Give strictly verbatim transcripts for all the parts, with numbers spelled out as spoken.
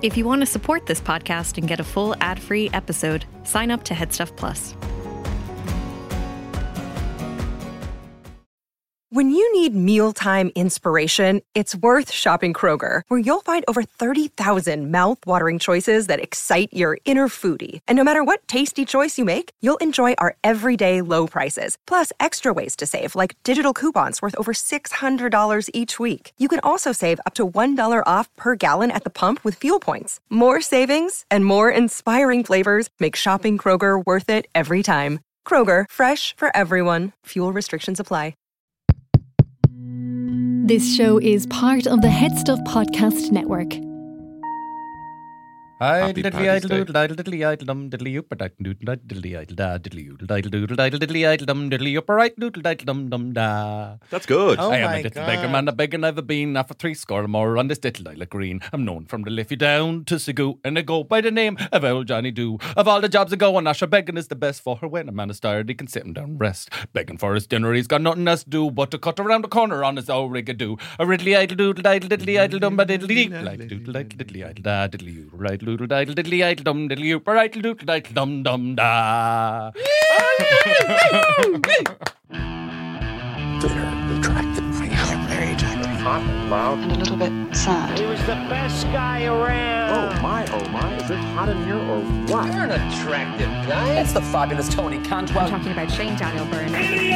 If you want to support this podcast and get a full ad-free episode, sign up to Headstuff Plus. When you need mealtime inspiration, it's worth shopping Kroger, where you'll find over thirty thousand mouth-watering choices that excite your inner foodie. And no matter what tasty choice you make, you'll enjoy our everyday low prices, plus extra ways to save, like digital coupons worth over six hundred dollars each week. You can also save up to one dollar off per gallon at the pump with fuel points. More savings and more inspiring flavors make shopping Kroger worth it every time. Kroger, fresh for everyone. Fuel restrictions apply. This show is part of the Headstuff Podcast Network. Happy Paddy's Day. That's good. Oh I am my a little God. beggar man, a beggar never been after three score or more on this little Isle of Green. I'm known from the Liffey down to Sagoo, and I go by the name of old Johnny Doo. Of all the jobs I go on, Asher begging is the best for her. When a man is tired, he can sit him down and rest. Begging for his dinner, he's got nothing else to do but to cut around the corner on his old rigadoo. A riddly idle doodle idle diddly idle dum ba diddly deep like doodle idle diddly idle da diddly you right doodle idle diddly idle dum diddly you right doodle idle dum dum da. Bitter, attractive, very attractive, hot and loud, and a little bit sad. He was the best guy around. Oh my, oh my, is it hot in here or what? You're an attractive guy. That's the fabulous Tony Cantwell. I'm talking about Shane Daniel Byrne.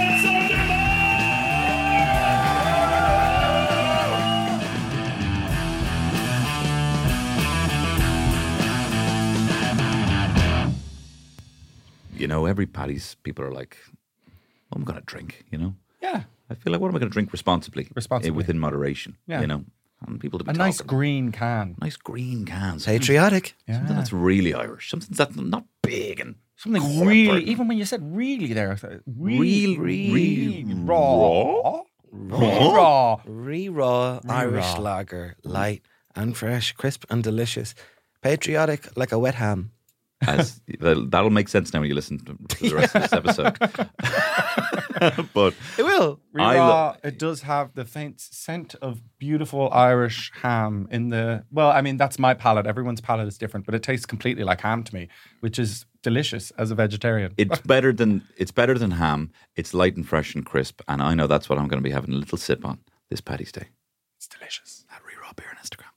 You know, every Paddy's people are like, what am I going to drink, you know? Yeah. I feel like, what am I going to drink responsibly? Responsibly. Eh, within moderation, Yeah. you know? And people to be A nice talking. green can. Nice green cans. Patriotic. Yeah. Something that's really Irish. Something that's not big and Something corporate. really, even when you said really there, I thought, real, Real, real, real raw. raw. Raw. Re-raw Irish raw. lager. Light and fresh, crisp and delicious. Patriotic like a wet ham. As, that'll, that'll make sense now when you listen to, to the rest of this episode. But It will. I Raw, lo- it does have the faint scent of beautiful Irish ham in the, well, I mean, that's my palate. Everyone's palate is different, but it tastes completely like ham to me, which is delicious as a vegetarian. it's better than it's better than ham. It's light and fresh and crisp, and I know that's what I'm going to be having a little sip on this Paddy's Day. It's delicious. At Re-Raw Beer on Instagram.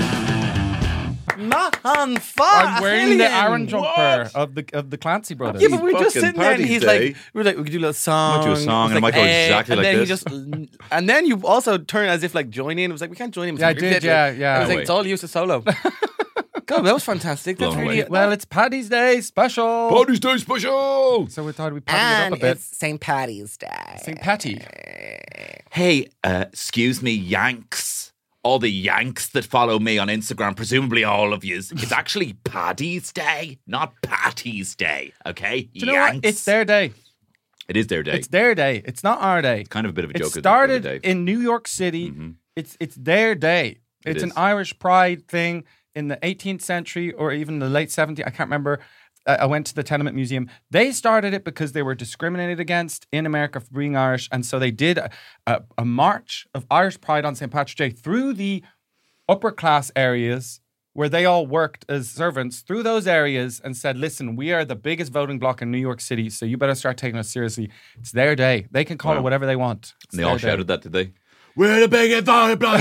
Not on fire. I'm wearing the Aaron jumper of the of the Clancy brothers. Yeah, but we we're just Fucking sitting there and Paddy's he's Day. like, we we're like, we could do a little song. Might do a song, It's and it like, might go eh, exactly and like then this. He just, and then you also turn as if like join in. It was like, we can't join in. Yeah, I did, yeah, yeah. I was No like, way. it's all used to solo. God, that was fantastic. That's Blown really away. Well, it's Paddy's Day special. Paddy's Day special! So we thought we'd paddy it and up a bit. it's Saint Paddy's Day. Saint Patty. Hey, uh, excuse me, Yanks. All the Yanks that follow me on Instagram, presumably all of yous. It's actually Paddy's Day, not Patty's Day, okay? Do you know what? It's their day. It is their day. It's their day. It's not our day. kind of a bit of a It joke. of the- started of the day. in New York City. Mhm. It's it's their day. It It's an is. Irish pride thing in the eighteenth century or even the late seventeenth. I can't remember. Uh, I went to the Tenement Museum. They started it because they were discriminated against in America for being Irish, and so they did a, a, a march of Irish pride on Saint Patrick's Day through the upper class areas where they all worked as servants, through those areas, and said, listen, we are the biggest voting bloc in New York City, so you better start taking us seriously. It's their day. They can call Wow. it whatever they want. It's And they all their day. shouted that, did they? We're the biggest voting bloc.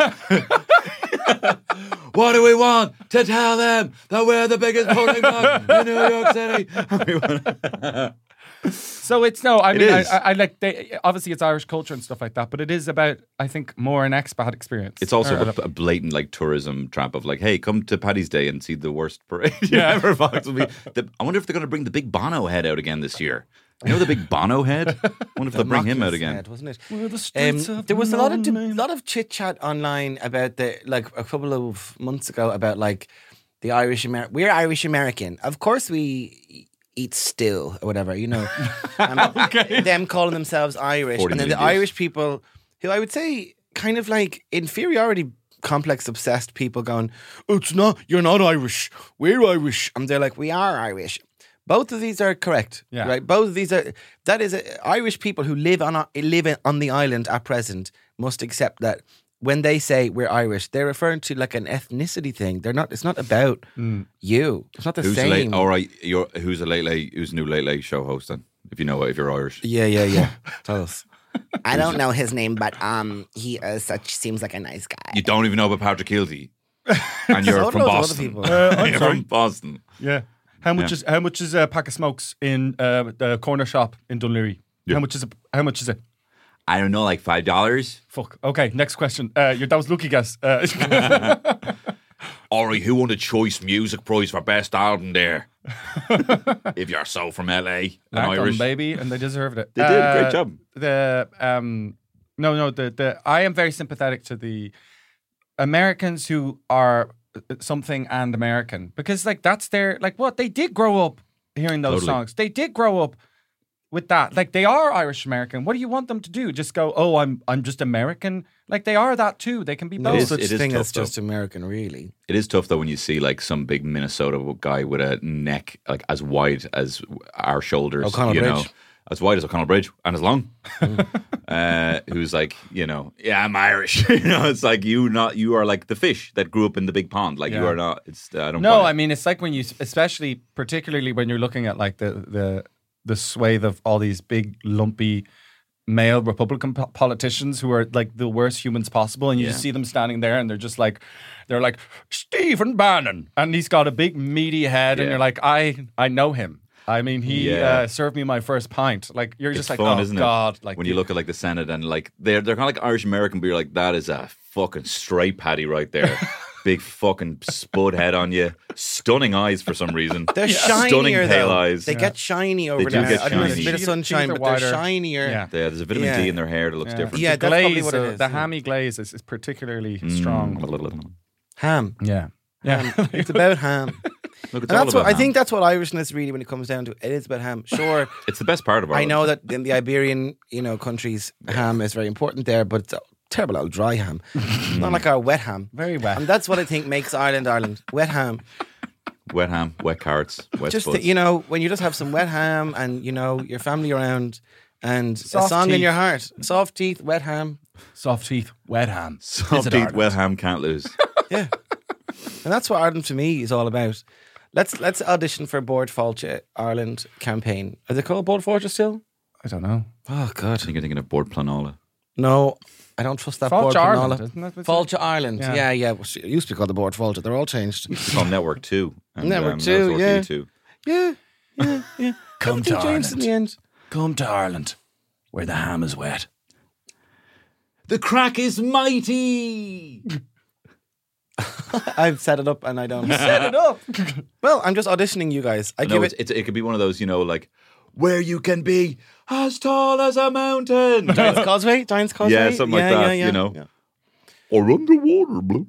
What do we want? To tell them that we're the biggest voting bloc in New York City. So it's no, I It mean, I, is. I, I like, they, obviously it's Irish culture and stuff like that, but it is about, I think, more an expat experience. It's also Or- a, a blatant like tourism trap of like, hey, come to Paddy's Day and see the worst parade you ever possibly. The, I wonder if they're going to bring the big Bono head out again this year. You know the big Bono head? I wonder if they'll bring him out again. Head, wasn't it? We're the Um, streets of there was a lot of London. lot of chit chat online about the like a couple of months ago about like the Irish American. We're Irish American, of course. We eat still or whatever, you know. Um, Okay. Them calling themselves Irish, forty and then the million views. Irish people who I would say kind of like inferiority complex obsessed people going, it's not. You're not Irish. We're Irish, and they're like, we are Irish. Both of these are correct, Yeah. right? Both of these are. That is, uh, Irish people who live on a, live on the island at present must accept that when they say we're Irish, they're referring to like an ethnicity thing. They're not. It's not about you. It's not the Who's same. a late? All right, you're who's a late late? Who's a new late late show host then? If you know it, if you're Irish. Yeah, yeah, yeah. Tell us. I don't know his name, but um, he uh, such seems like a nice guy. You don't even know about Patrick Kilty, and you're So from do those other Boston. people. Uh, I'm you're sorry. from Boston. Yeah. How much Yeah. is how much is a pack of smokes in uh, the corner shop in Dunleary? Yeah. How much is it? How much is it? I don't know, like five dollars. Fuck. Okay. Next question. Uh, your, that was Lucky guess. Uh, All right, who won the Choice Music Prize for best album there? If you're so from L A and Lack 'em, Irish, baby, and they deserved it. They did a great Uh, job. The um, no, no, the the I am very sympathetic to the Americans who are something and American because like that's their like what they did grow up hearing those Totally. songs. They did grow up with that. Like they are Irish American. What do you want them to do? Just go, oh, I'm I'm just American. Like they are that too. They can be No both. is- such it is thing tough, as just though. American, really. it is tough though when you see like some big Minnesota guy with a neck like as wide as our shoulders, O'Connell you know, Bridge. as wide as O'Connell Bridge and as long. uh, who's like, you know, yeah, I'm Irish. you know, it's like you not you are like the fish that grew up in the big pond. Like you Yeah. are not. It's I don't. No, buy it. I mean it's like when you, especially particularly when you're looking at like the the the swathe of all these big lumpy male Republican po- politicians who are like the worst humans possible, and you just Yeah. see them standing there, and they're just like, they're like Stephen Bannon, and he's got a big meaty head, and Yeah. you're like, I I know him. I mean, he Yeah. uh, served me my first pint. Like you're It's just like, fun, oh isn't God, it? like when you look at like the Senate and like they're they're kind of like Irish American, but you're like that is a fucking straight paddy right there, big fucking spud head on you, stunning eyes for some reason. They're Stunning shinier pale though. eyes. They get shiny over do there. get I don't know, there's a shiny. bit of Teeth- sunshine, teeth are but they're wider. shinier. Yeah. Yeah, there's a vitamin Yeah. D in their hair that looks different. Yeah, the that's probably glaze, what it uh, is, the yeah. hammy glaze is, is particularly Mm, strong. a little, little. Ham. Yeah, yeah. Ham. It's about ham. Look, it's And all that's what about I ham. think. That's what Irishness really, when it comes down to it, it is about ham. Sure, It's the best part of I Ireland. know that in the Iberian, you know, countries, ham is very important there, but it's a terrible old dry ham, not like our wet ham. Very wet. And that's what I think makes Ireland Ireland. Wet ham. Wet ham, wet carrots, wet Just spuds. that, you know, when you just have some wet ham and you know your family around and Soft a song in teeth. your heart, soft teeth, wet ham. Soft teeth, wet ham. Soft Visit teeth, Ireland. wet ham can't lose. Yeah, and that's what Ireland to me is all about. Let's let's audition for Board Fáilte Ireland campaign. Are they called Board Fáilte still? I don't know. Oh God, I think you're thinking of Board Planola. no, I don't trust that Fáilte Board Ireland, Fáilte. isn't that what it's- Fáilte Ireland, Yeah. yeah, yeah. Well, it used to be called the Board Fáilte. They're all changed. It's called Network Two. And, Network um, Two, that's R T yeah. two. Yeah, yeah, yeah. Come to Everything changed in the end. Come to Ireland, where the ham is wet. The crack is mighty. I've set it up and I don't. Set it up. Well, I'm just auditioning you guys. I No, give it's, it. it's, it could be one of those, you know, like where you can be as tall as a mountain. Giant's Causeway, Giant's Causeway. Yeah, something like that, you know. Or underwater, blue.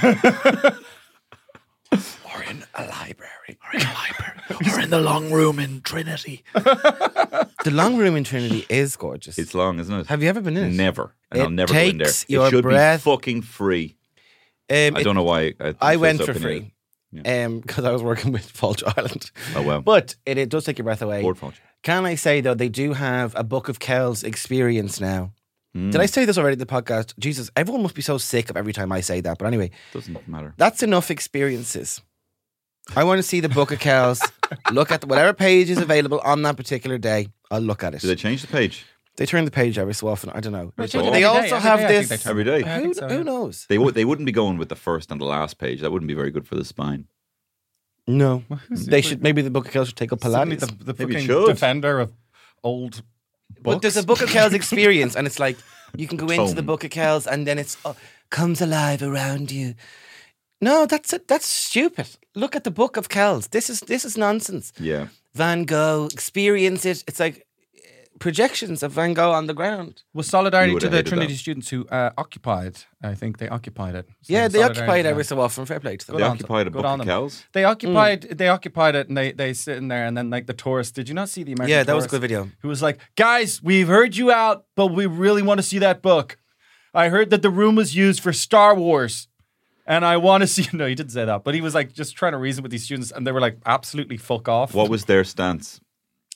Or in a library. Or in a library. Or in the long room in Trinity. The long room in Trinity is gorgeous. It's long, isn't it? Have you ever been in it? Never. And It I'll never go in there. takes your it should breath- be fucking free. Um, I it- don't know why. I, I feel went so for opinionated. free. Um, because I was working with Fáilte Ireland. Oh, wow. But it, it does take your breath away. Board Fáilte. Can I say though they do have a Book of Kells experience now? Hmm. Did I say this already in the podcast? Jesus, everyone must be so sick of every time I say that. But anyway, Doesn't matter. that's enough experiences. I want to see the Book of Kells. Look at whatever page is available on that particular day. I'll look at it. Do they change the page? They turn the page every so often. I don't know. They They, change it every also day. Every have day I think this. they Every day? I Who, think so, who yeah. knows? They, would, they wouldn't be going with the first and the last page. That wouldn't be very good for the spine. No. They should. Maybe the Book of Kells should take up Suddenly Pilates. the, the Maybe it fucking should. defender of old books. But there's a Book of Kells experience, and it's like you can go into the Tone. Book of Kells, and then it's oh, comes alive around you. No, that's it. That's stupid. Look at the Book of Kells. This is this is nonsense. Yeah. Van Gogh, experience it. It's like eh, projections of Van Gogh on the ground. was You solidarity would to have the hated Trinity that. students who uh, occupied. I think they occupied it. So Yeah, they solidarity occupy it to every them. so often. Fair play to them. They on occupied a them. Good Book on of them. Kells. They occupied. They occupied it, and they they sit in there, and then like the tourists. Did you not see the American? Yeah, that was a tourist good video. Who was like, guys, we've heard you out, but we really want to see that book. I heard that the room was used for Star Wars. And I want to see. No, he didn't say that, but he was like just trying to reason with these students, and they were like, "Absolutely, fuck off." What was their stance?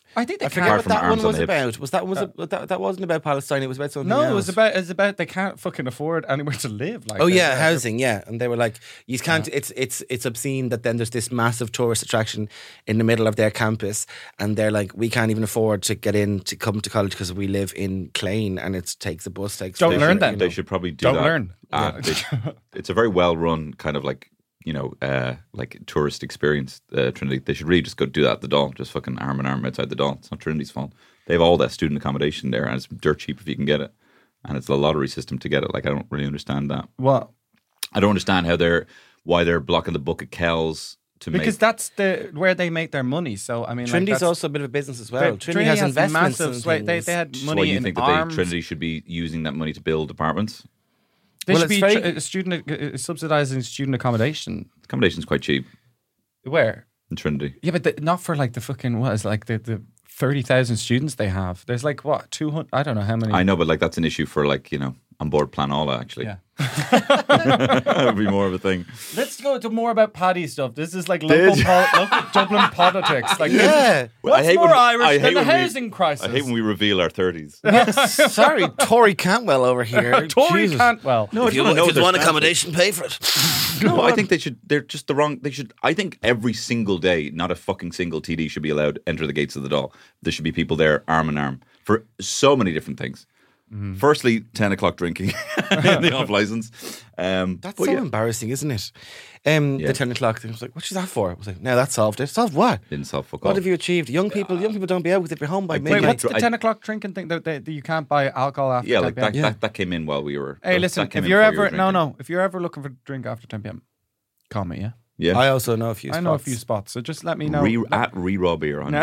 I think they I can't. forget Apart what from that one arms on was the hips. about. Was that one was a, that, that wasn't about Palestine? It was about something No, else. it was about it's about they can't fucking afford anywhere to live. Like Oh they- yeah, they're- housing. Yeah, and they were like, you can't. It's it's it's obscene that then there's this massive tourist attraction in the middle of their campus, and they're like, we can't even afford to get in to come to college because we live in Clane, and it takes a bus takes. Don't They learn should- then. They should probably do Don't that. learn. Uh, they sh- it's a very well run kind of like you know uh, like tourist experience. Uh, Trinity. They should really just go do that at the Dáil. Just fucking arm in arm outside the Dáil. It's not Trinity's fault. They have all that student accommodation there, and it's dirt cheap if you can get it. And it's a lottery system to get it. Like I don't really understand that. What? I don't understand how they're why they're blocking the book at Kells to Because make. that's the where they make their money. So I mean, like, Trinity's that's- also a bit of a business as well. they- Trinity, has investments massive and sway. They things. they had Which is money why you in think arms. that they, Trinity should be using that money to build apartments? They Well, should it's be very- tr- uh, student uh, subsidizing student accommodation. Accommodation's quite cheap Where? in Trinity. Yeah, but the, not for like the fucking what is like the the thirty thousand students they have. There's like what two hundred? I don't know how many. I know, but like that's an issue for like you know on board Planola actually. Yeah. That would be more of a thing. Let's go to more about Paddy stuff. This is like local, Did- pol- local Dublin politics. Like this is- Yeah. what's I hate more when- Irish I than hate the when we- housing crisis? I hate when we reveal our thirties. Sorry, Tory Cantwell over here. Tory Jesus. Cantwell. No, If you, wanna know if you their want stance. accommodation, pay for it. No, I think they should. They're just the wrong. They should. I think every single day, not a fucking single T D should be allowed to enter the gates of the Dáil. There should be people there, arm in arm, for so many different things. Mm-hmm. Firstly, ten o'clock drinking in the off license. Um, That's but so yeah, embarrassing, isn't it? Um, Yeah. The ten o'clock thing. I was like, what's that for? I was like, no, that solved it. Solved what? didn't solve fuck What all. have you achieved? Young people, young people don't be out with it. Be home by I- Wait, midnight. what's the I- ten o'clock drinking thing that, that, that you can't buy alcohol after? Yeah, ten like p.m.? that, Yeah. that. That came in while we were. Hey, that listen, came if in you're before you ever were no drinking. no, if you're ever looking for a drink after ten p.m., call me. Yeah, Yeah, I also know a few. I know a spots. few spots, so just let me know. Re, Let- at re-raw beer on no,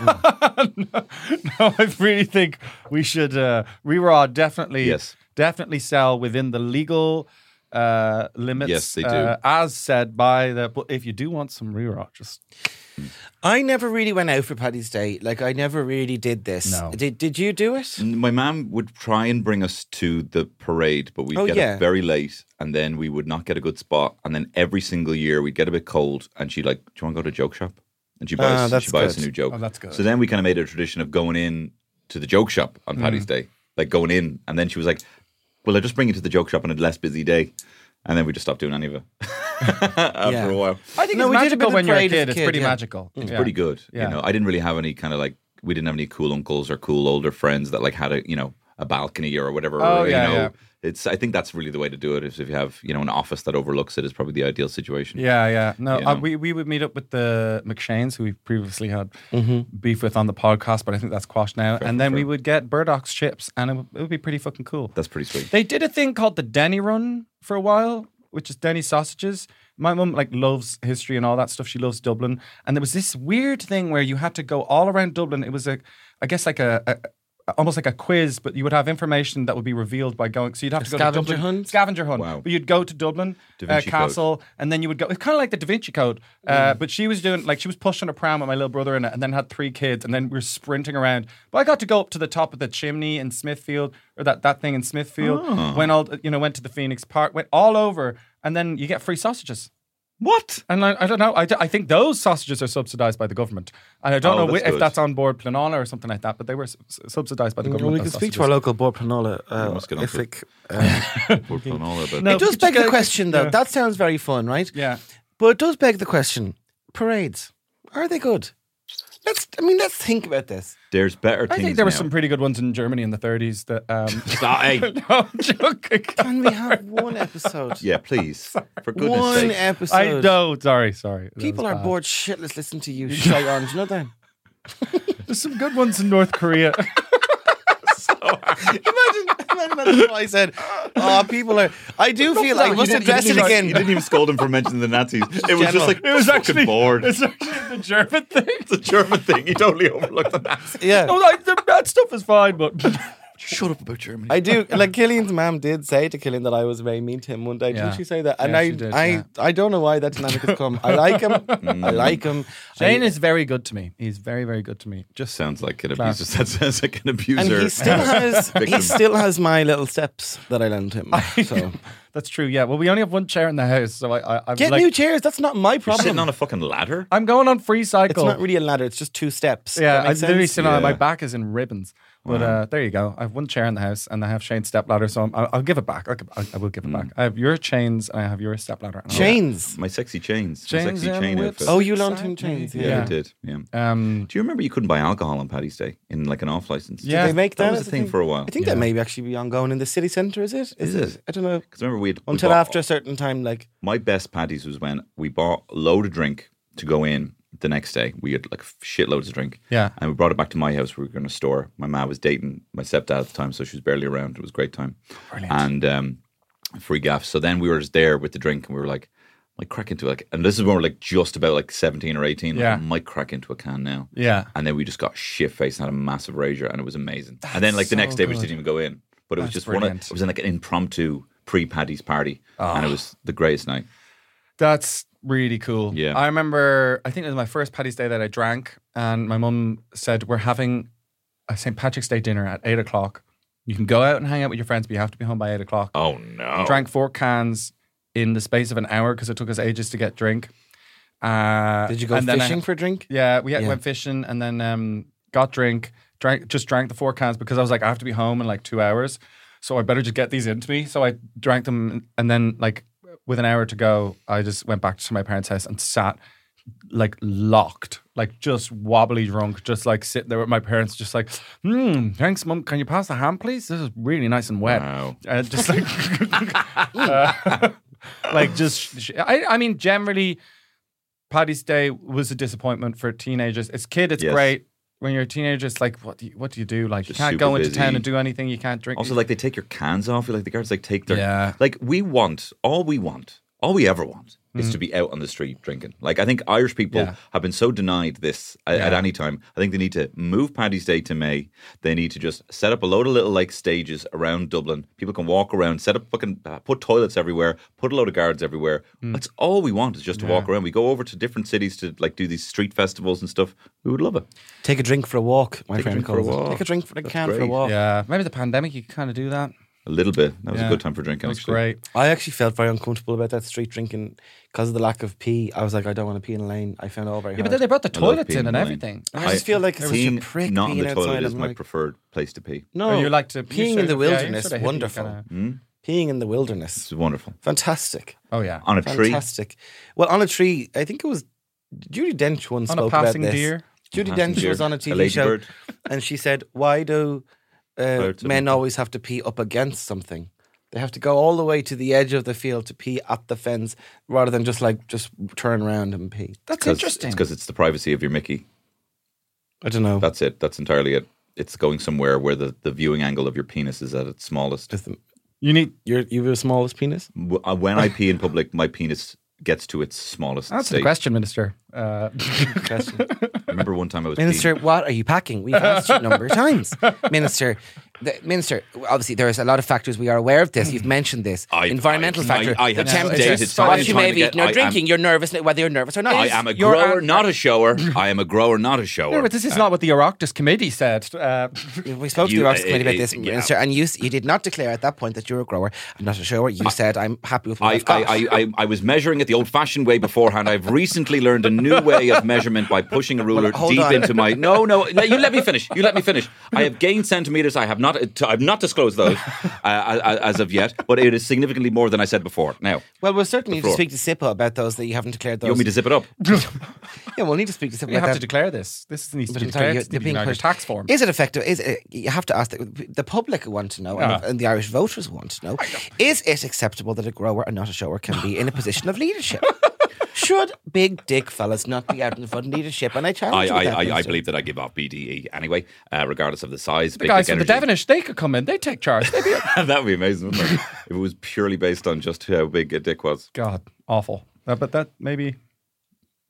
no, I really think we should uh, re-raw definitely, Yes. definitely sell within the legal uh, limits. Yes, they do. uh, as said by the. But if you do want some re-raw, just I never really went out for Paddy's Day. Like, I never really did this. No. Did Did you do it? My mum would try and bring us to the parade, but we'd Oh, get yeah. up very late and then we would not get a good spot. And then every single year we'd get a bit cold and she'd like, do you want to go to a joke shop? And she'd buy, Ah, us, that's she'd buy us a good. new joke. Oh, that's good. So then we kind of made it a tradition of going in to the joke shop on Paddy's Mm. Day, like going in. And then she was like, well, I'll just bring you to the joke shop on a less busy day. And then we just stopped doing any of it after Yeah. a while. I think No, it's we did a bit magical of when you're a parade as a kid. It's kid, pretty yeah. magical. It's Yeah. pretty good. Yeah. You know, I didn't really have any kind of like, we didn't have any cool uncles or cool older friends that like had a, you know, a balcony or whatever. Oh, you yeah, know, yeah. It's, I think that's really the way to do it. Is if you have, you know, an office that overlooks it is probably the ideal situation. Yeah, yeah. No, You uh, know? we we would meet up with the McShanes, who we previously had Mm-hmm. beef with on the podcast, but I think that's quashed now. Fair, and then fair. we would get Burdock's chips, and it would, it would be pretty fucking cool. That's pretty sweet. They did a thing called the Denny Run for a while, which is Denny sausages. My mum like loves history and all that stuff. She loves Dublin, and there was this weird thing where you had to go all around Dublin. It was a, I guess like a. a almost like a quiz, but you would have information that would be revealed by going. So you'd have to go scavenger to Dublin. hunt? Scavenger hunt. Wow. But you'd go to Dublin Da uh, Vinci Code. Castle, and then you would go. It's kind of like the Da Vinci Code, uh, but she was doing like she was pushing a pram with my little brother in it, and then had three kids, and then we were sprinting around. But I got to go up to the top of the chimney in Smithfield, or that, that thing in Smithfield. Oh. Went all you know, went to the Phoenix Park, went all over, and then you get free sausages. What? And I, I don't know. I, d- I think those sausages are subsidised by the government, and I don't Oh, know that's whi- if good. that's on board Planola or something like that. But they were s- s- subsidised by the Well, government. we can those speak to our sausages. local board Planola. Uh, must get on if to it, uh, We're putting all about No. it does just beg the go- question, though. yeah. That sounds very fun, right? Yeah. But it does beg the question: parades, are they good? Let's. I mean, let's think about this. There's better I things. think there were now. some pretty good ones in Germany in the thirties. That um, Stop, hey. no, I'm joking. Can we have one episode? Yeah, please. For goodness One sake. episode. I know. Sorry, sorry. That People was are bad. bored shitless listening to you shy on. Do you know that? There's some good ones in North Korea. imagine, imagine that's what I said. Oh, people are. I do feel like I must address it again. You didn't even scold him for mentioning the Nazis. It was just like, It was fucking actually bored. It's actually the German thing. It's a German thing. You totally overlooked the Nazis. Yeah. No, like, the, that stuff is fine, but Shut up about Germany. I do. Like Killian's mum did say to Killian that I was very mean to him one day. Yeah. Didn't she say that? And Yeah, I, she did, I, yeah. I don't know why that dynamic has come. I like him. I like him. Shane I, is very good to me. He's very, very good to me. Just Sounds like an Class. abuser. That sounds like an abuser. and he still has. he Victim. still has my little steps that I lent him. So that's true. Yeah. Well, we only have one chair in the house, so I, I I'm get like, new chairs. That's not my You're problem. sitting on a fucking ladder. I'm going on free cycle. It's not really a ladder. It's just two steps. Yeah, That I makes literally sense? sit on it. My Yeah. back is in ribbons. But Wow. uh, there you go. I have one chair in the house, and I have Shane's stepladder, so I'm, I'll, I'll give it back. I'll, give- I I will give it back. I have your chains, and I have your stepladder. and I'll- Chains. My sexy chains. My Chains sexy and chain whips. outfit. Oh, you loaned him Exactly. chains. yeah, Yeah. I did. Yeah. Um, Do you remember you couldn't buy alcohol on Paddy's Day in like an off license? Yeah. Did they make that, That was as a thing for a while. I think Yeah. that may actually be ongoing in the city centre. Is it? Is it? I don't know. Because remember we had we Until bought- after a certain time, like My best Paddy's was when we bought a load of drink to go in the next day. We had like shitloads of drink. Yeah. And we brought it back to my house where we were going to store. My ma was dating my stepdad at the time, so she was barely around. It was a great time. Brilliant. And um, free gaffs. So then we were just there with the drink and we were like, might crack into like, and this is when we're like just about like seventeen or eighteen. Yeah. Like, might crack into a can now. yeah. And then we just got shit faced and had a massive rager and it was amazing. and then like the so next day we good. just didn't even go in. But it was That's just one brilliant. of, it was in like an impromptu pre-Paddy's party. And it was the greatest night. That's really cool. Yeah. I remember, I think it was my first Paddy's Day that I drank, and my mum said, we're having a Saint Patrick's Day dinner at eight o'clock. You can go out and hang out with your friends, but you have to be home by eight o'clock. Oh no. Drank four cans in the space of an hour because it took us ages to get drink. Uh, did you go and then I- fishing for drink? Yeah, we had, Yeah. went fishing and then um, got drink, drank, just drank the four cans because I was like, I have to be home in like two hours. So I better just get these into me. So I drank them and then like with an hour to go, I just went back to my parents' house and sat like locked, like just wobbly drunk, just like sitting there with my parents, just like, hmm, thanks, mum. Can you pass the ham, please? This is really nice and wet. Wow. Uh, just like, uh, like just, sh- I, I mean, generally, Paddy's Day was a disappointment for teenagers. As a kid, it's Yes. great. When you're a teenager, it's like, what do you, what do you do? Like, Just you can't super go into busy. town and do anything. You can't drink. Also, like they take your cans off. Like the guards like take their Yeah. Like we want all we want, all we ever want Mm. is to be out on the street drinking. Like I think Irish people Yeah. have been so denied this at, at Yeah. any time. I think they need to move Paddy's Day to May. They need to just set up a load of little like stages around Dublin. People can walk around, set up fucking uh, put toilets everywhere, put a load of guards everywhere. Mm. That's all we want is just to walk around. We go over to different cities to like do these street festivals and stuff. We would love it. Take a drink for a walk. My Take a friend drink for a calls it. walk. Take a drink for a That's can for a great. walk. yeah, maybe the pandemic, you could kind of do that. A little bit. That was Yeah. a good time for drinking. That was actually. great. I actually felt very uncomfortable about that street drinking because of the lack of pee. I was like, I don't want to pee in a lane. I found it all very Yeah, but hard. then they brought the I love toilets peeing in in and the lane. everything. I just feel like it was such a Peeing prick not in peeing the toilet outside. is I'm my like, preferred place to pee. no, Or you like to you peeing should- in the yeah, you're wilderness, sort of hippie wonderful. kinda- Peeing in the wilderness, It's wonderful. fantastic, Oh yeah, On a tree. fantastic. Well, on a tree, I think it was Judy Dench once on a spoke about passing this. deer. Judy Passing Dench deer. was on a A T V lady show, bird. and she said, "Why do uh, Birds of men a- always have to pee up against something? They have to go all the way to the edge of the field to pee at the fence, rather than just like just turn around and pee." That's 'Cause- interesting. It's because it's the privacy of your Mickey. I don't know. That's it. That's entirely it. It's going somewhere where the, the viewing angle of your penis is at its smallest. Just the- You need. You're you have the smallest penis. W- uh, When I pee in public, my penis gets to its smallest Answer state. the question, Minister. Uh, Question. I remember one time I was Minister, peeing. what are you packing? We've asked you a number of times. Minister, the, Minister, obviously there's a lot of factors. We are aware of this. You've mentioned this. I- Environmental I- factor, I- I the have temperature, stated time what and you time may be again, eating or I am- drinking. You're nervous, whether you're nervous or not. I am a Your grower, an- not a shower. I am a grower, not a shower. no, but this is not what the Oireachtas committee said. Uh, We spoke You- to the Oireachtas uh, committee about uh, this, yeah. Minister, and you you did not declare at that point that you're a grower. I'm not a shower. You said, I'm happy with what I, I've got. I, I, I, I was measuring it the old-fashioned way beforehand. I've recently learned a new way of measurement by pushing a ruler hold deep on. into my. No, no, no, you let me finish. You let me finish. I have gained centimeters. I have not. I've not disclosed those uh, as of yet, but it is significantly more than I said before. Now, Well, we'll certainly need to floor. speak to SIPA about those that you haven't declared those. you want me to zip it up? Yeah, we'll need to speak to SIPA you about have that. to declare this. This needs to But be I'm sorry, declared. you're, It's you're needs to be being on your pushed. tax form. Is it effective? Is it, you have to ask the, the public want to know, and, Yeah. and the Irish voters want to know: is it acceptable that a grower and not a shower can be in a position of leadership? Should big dick fellas not be out in the front of leadership? And I I, challenge you I, with that, I, I Minister. believe that I give off B D E anyway, uh, regardless of the size. The big guys dick from the energy. Devonish, they could come in. They take charge. They'd be That would be amazing, wouldn't it? If it was purely based on just how big a dick was. God, awful. Uh, but that maybe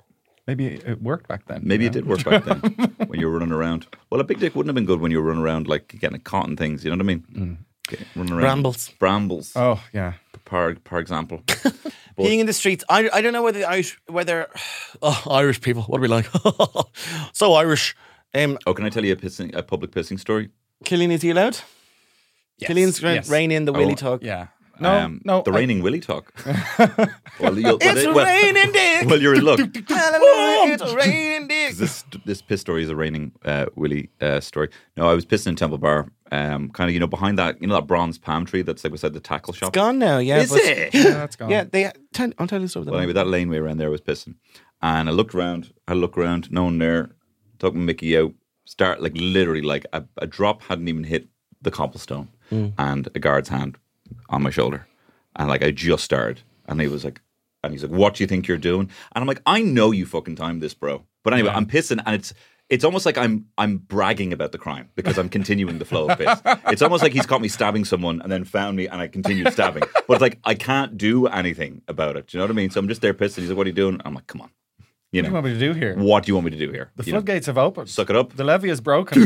Maybe it worked back then. Maybe you it know? did work back then when you were running around. Well, a big dick wouldn't have been good when you were running around like getting caught in things. You know what I mean? Mm. Get- running around. Brambles. Brambles. Oh yeah. Per, per example. Peeing in the streets. I, I don't know whether the Irish, whether oh, Irish people. What are we like? So Irish. Um, Oh, can I tell you a pissing, a public pissing story? Killian, is he allowed? Yes. Killian's going Yes. to rein in the willy Oh, talk. Yeah. No. Um, no. The I- raining willy talk. well, you'll, It's well, well, raining dick. well, you're look. Hallelujah, it's raining dick. This this piss story is a raining uh, willy uh, story. No, I was pissing in Temple Bar. Um, kind of, you know, behind that, you know, that bronze palm tree that's like beside the tackle shop. It's gone now, yeah. Is but- it? Yeah, that's gone. Yeah, they. Tell, I'll tell you something. Well, anyway, that laneway around there I was pissing, and I looked around. I looked around, no one there. Took my Mickey out. Start like literally like a, a drop hadn't even hit the cobblestone, and a guard's hand on my shoulder, and like I just started, and he was like, and he's like, "What do you think you're doing?" And I'm like, "I know you fucking timed this, bro." But anyway, I'm pissing, and it's. It's almost like I'm I'm bragging about the crime because I'm continuing the flow of piss. It's almost like he's caught me stabbing someone and then found me and I continued stabbing. But it's like I can't do anything about it. Do you know what I mean? So I'm just there pissing. He's like, "What are you doing?" I'm like, "Come on, you What do you know, want me to do here? what do you want me to do here?" The You know, floodgates have opened. suck it up. The levee is broken.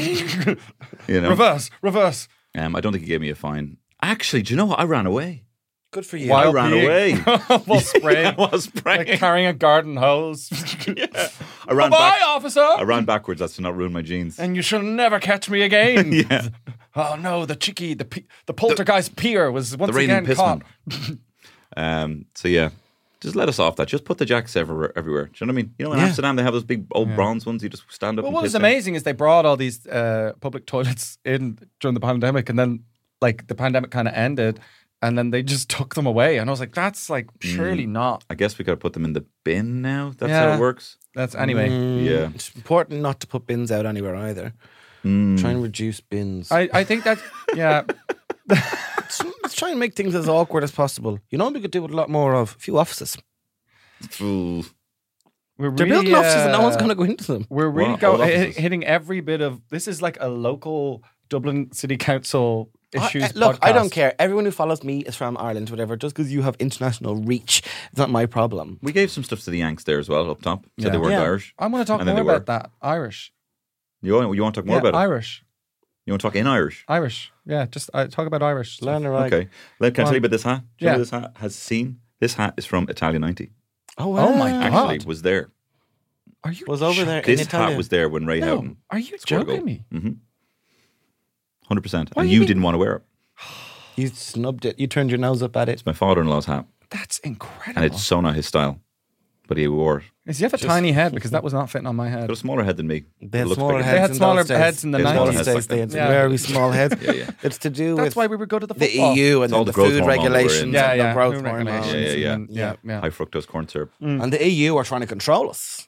You know, Reverse. Reverse. um, I don't think he gave me a fine. Actually, do you know what? I ran away. Good for you. Why? I While ran peeing. away. While spraying. I was spraying. Like carrying a garden hose. I ran Bye, back. officer. I ran backwards. That's to not ruin my jeans. And you shall never catch me again. Yeah. Oh no, the cheeky, the pe- the poltergeist peer was once The reigning again caught. pissman. Um. So yeah, just let us off that. Just put the jacks everywhere. Everywhere. Do you know what I mean? You know, in Yeah. Amsterdam they have those big old bronze ones. You just stand up. Well, and what was piss in. amazing is they brought all these uh, public toilets in during the pandemic, and then like the pandemic kind of ended, and then they just took them away, and I was like, that's like surely not. I guess we got to put them in the bin now. That's Yeah. how it works. That's anyway. Yeah. It's important not to put bins out anywhere either. Try and reduce bins. I, I think that yeah. let's, let's try and make things as awkward as possible. You know what we could do with a lot more of? A few offices. Ooh. We're They're really, building offices and no one's uh, going to go into them. We're really Well, go, all hi- offices. hitting every bit of this is like a local Dublin City Council issues. I- I- look, I podcast. don't care. Everyone who follows me is from Ireland, whatever. Just because you have international reach, it's not my problem. We gave some stuff to the Yanks there as well up top. Said Yeah. they weren't Yeah. Irish. I want to talk And then more they were. about that. Irish. You want, you want to talk more yeah, about it? Irish. You want to talk in Irish? Irish. Yeah, just uh, talk about Irish. stuff. Learn right. Okay. Let, can I Go tell you on. about this hat? Do you know Yeah. what this hat has seen? This hat is from Italia ninety. Oh, wow. Oh my God. Actually, was there. Are you Was over there in This Italia. hat was there when Ray No, Houghton are you scored a goal. joking me? Mm-hmm. one hundred percent. What And do you you mean? didn't want to wear it. You snubbed it. You turned your nose up at it. It's my father-in-law's hat. That's incredible. And it's so not his style. But he wore it. Is you have a tiny head because that was not fitting on my head. Got a smaller head than me. They had It looks smaller bigger. heads. They had in smaller those days. heads in the In those nineties. days, they had Yeah. very small heads. Yeah, yeah. It's to do That's with why we would go to the the football. E U and all then the the, growth food hormone we were in. regulations Yeah, and yeah. the growth Food hormones. regulations Yeah, yeah, yeah. and- yeah, yeah. High fructose corn syrup. And the E U are trying to control us.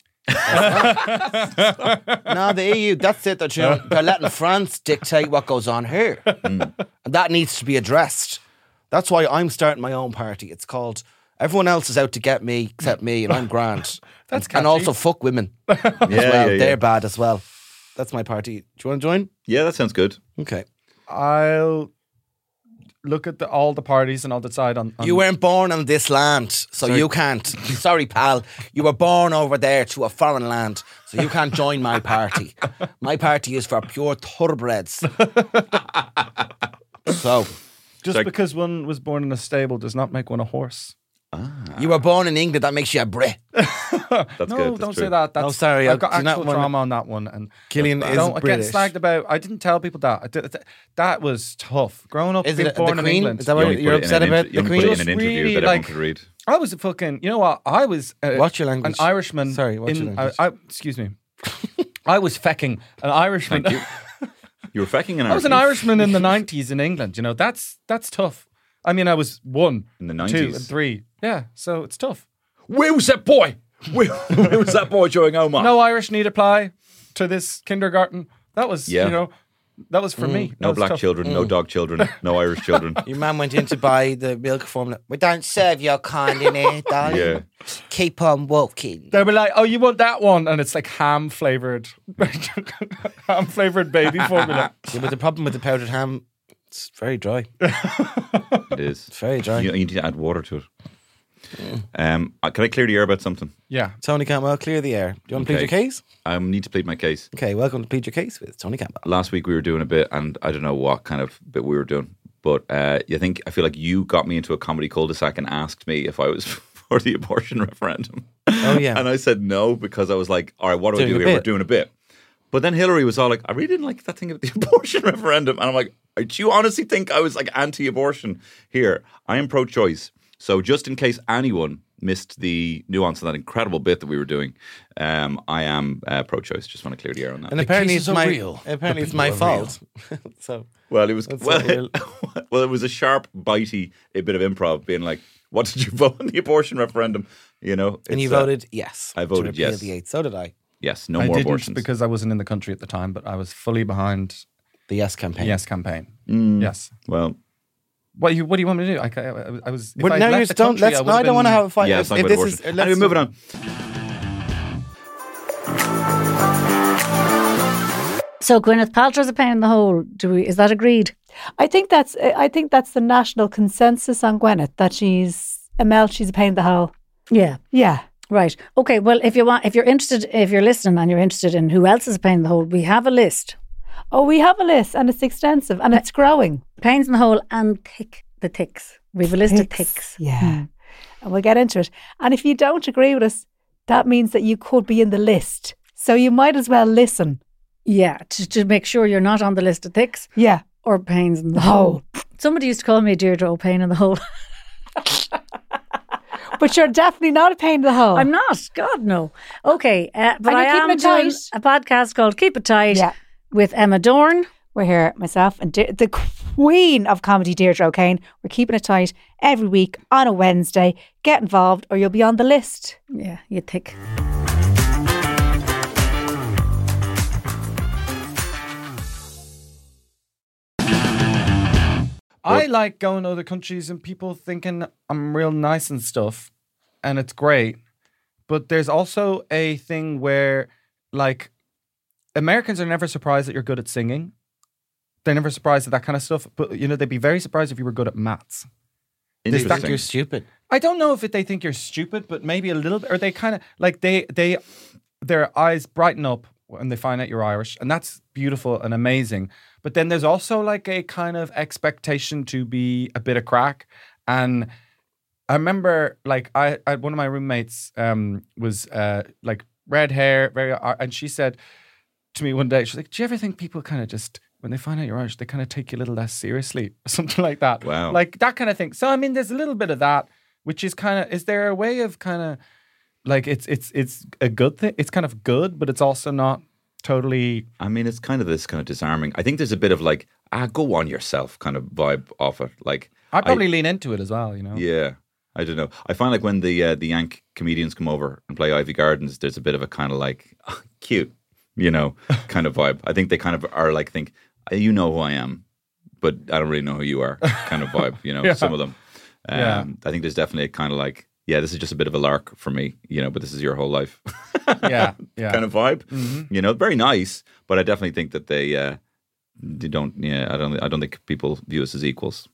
No, the E U, that's it. They're, trying, they're letting France dictate what goes on here. And that needs to be addressed. That's why I'm starting my own party. It's called Everyone Else is Out to Get Me Except Me, and I'm grand. That's and, catchy. and also fuck women as Yeah, well. yeah, yeah. They're bad as well. That's my party. Do you want to join? Yeah, that sounds good. Okay. I'll look at the, all the parties and I'll decide on. on You weren't born on this land, so Sorry. you can't. Sorry, pal. You were born over there to a foreign land, so you can't join my party. My party is for pure thoroughbreds. So, just Sorry. because one was born in a stable does not make one a horse. you were born in England, that makes you a Brit. That's no, good. That's don't true. say that. That's, No, sorry, I've I- got do you not actual wanna- trauma on that one. And Killian I is don't I get British. slagged about. I didn't tell people that. I did, that was tough. Growing up, Is being it born the in Queen? England. Is that You what only you're put it in upset an about? inter- you The only put it Queen? in an interview Really, that everyone like- could read. I was a fucking. You know what? I was. Uh, What's your language? An Irishman. Sorry, what's in, your language? I, I, excuse me. I was fecking an Irishman. Thank you. You were fecking an I was an Irishman in the nineties in England. You know, that's that's tough. I mean, I was one, In the two, nineties? and three. Yeah, so it's tough. Where was that boy? Where, where was that boy during Omar? No Irish need apply to this kindergarten. That was, Yeah. you know, that was for me. That No was black tough. children, no dog children, no Irish children. Your man went in to buy the milk formula. We don't serve your kind in here, darling. Yeah. Keep on walking. They were like, "Oh, you want that one?" And it's like ham flavored, ham flavored baby formula. Yeah, but the problem with the powdered ham, it's very dry. It is. It's very dry. You, you need to add water to it. Um, uh, can I clear the air about something? Yeah. Tony Campbell, clear the air. Do you want to plead Okay. your case? I need to plead my case. Okay, welcome to Plead Your Case with Tony Campbell. Last week we were doing a bit, and I don't know what kind of bit we were doing, but uh, I think I feel like you got me into a comedy cul-de-sac and asked me if I was for the abortion referendum. Oh, yeah. And I said no because I was like, all right, what do Doing I do a here? bit. We're doing a bit. But then Hillary was all like, I really didn't like that thing about the abortion referendum. And I'm like, do you honestly think I was like anti-abortion here? I am pro-choice. So just in case anyone missed the nuance of that incredible bit that we were doing, um, I am uh, pro-choice. Just want to clear the air on that. And apparently cases it's are my real. apparently The it's my people are real. fault. So Well, it was That's well, what we'll- well, it was a sharp, bitey a bit of improv, being like, "What did you vote on the abortion referendum?" You know, and you it's, uh, voted yes. I to voted repeal yes. The eighth. So did I. yes, no I more didn't abortions. because I wasn't in the country at the time, but I was fully behind The yes campaign. the Yes campaign. Mm, Yes. Well, What do you What do you want me to do? I, I, I was. If But I'd now left you the don't. country, Let's. I No, would've I don't want to been- have a fight. yeah, if it's not if about this is, abortion. let's Anyway, moving on. So Gwyneth Paltrow's a pain in the hole. Do we? Is that agreed? I think that's I think that's the national consensus on Gwyneth, that she's a melt, she's a pain in the hole. Yeah. Yeah. Right. Okay. Well, if you want, if you're interested, if you're listening and you're interested in who else is a pain in the hole, we have a list. Oh, we have a list and it's extensive and it's growing. Pains in the hole and tick the ticks. We've a list of Ticks. ticks. Yeah. Hmm. And we'll get into it. And if you don't agree with us, that means that you could be in the list. So you might as well listen. Yeah. To, to make sure you're not on the list of ticks Yeah. or pains in the Oh. hole. Somebody used to call me Deirdre O Pain in the hole. But you're definitely not a pain in the hole. I'm not. God no. Okay. Uh, but And I you're keeping am it doing tight. a podcast called Keep It Tight Yeah. with Emma Dorn. We're here, myself and De- the queen of comedy, Deirdre O'Kane. We're keeping it tight every week on a Wednesday. Get involved or you'll be on the list. Yeah, you tick. I like going to other countries and people thinking I'm real nice and stuff, and it's great. But there's also a thing where, like, Americans are never surprised that you're good at singing. They're never surprised at that kind of stuff. But, you know, they'd be very surprised if you were good at maths. They think Interesting. you're stupid. I don't know if it, they think you're stupid, but maybe a little bit. Or they kind of, like, they, they, their eyes brighten up when they find out you're Irish. And that's beautiful and amazing. But then there's also, like, a kind of expectation to be a bit of crack. And I remember, like, I, I one of my roommates um, was, uh, like, red hair, very, and she said to me one day, she's like, do you ever think people kind of just, when they find out you're Irish, they kind of take you a little less seriously or something like that? Wow. Like, that kind of thing. So, I mean, there's a little bit of that, which is kind of, is there a way of kind of, like, it's it's it's a good thing? It's kind of good, but it's also not totally... I mean, it's kind of this kind of disarming. I think there's a bit of like, ah, go on yourself kind of vibe off it. Like, I probably lean into it as well, you know? Yeah. I don't know. I find like when the uh, the Yank comedians come over and play Ivy Gardens, there's a bit of a kind of like, oh, cute, you know, kind of vibe. I think they kind of are like, think, you know who I am, but I don't really know who you are kind of vibe, you know, Yeah. some of them. Um, Yeah. I think there's definitely a kind of like, yeah, this is just a bit of a lark for me, you know, but this is your whole life. Yeah, yeah. kind of vibe. Mhm. You know, very nice, but I definitely think that they uh, they don't. Yeah, I don't. I don't think people view us as equals.